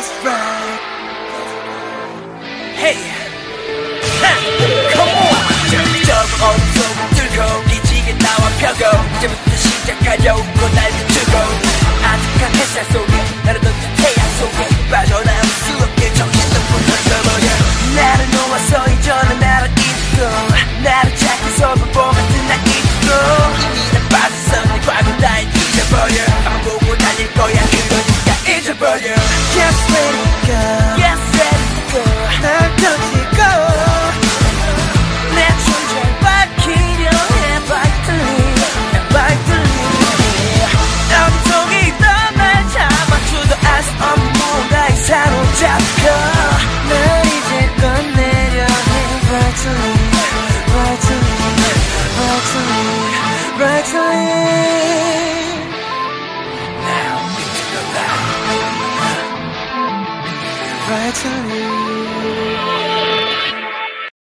That's right. Hey, come on. 저 어둠 뚫고 기지개 나와 펴고 이제부터 시작하려고 날 비추고 아득한 햇살 속에 나를 던진 태양 속에 빠져나올 수 없게 정신도 못 던져버려. 나를 놓아서 이전에 나를 잊고 나를 찾고서 바보 같은 날 잊고 이미 난 빠져서 내 과거 다 잊어버려. 아마 보고 달릴 거야 그러니까 잊어버려. Just let it go. Yes, let it go. 날 던지고 내 존재를 밝히려 해. 밝히려 어둠속에 있던 날 잡아주도 알 수 없는 뭔가에 사로잡혀 날 이제 꺼내려 해. Right now into the light. Right to leave.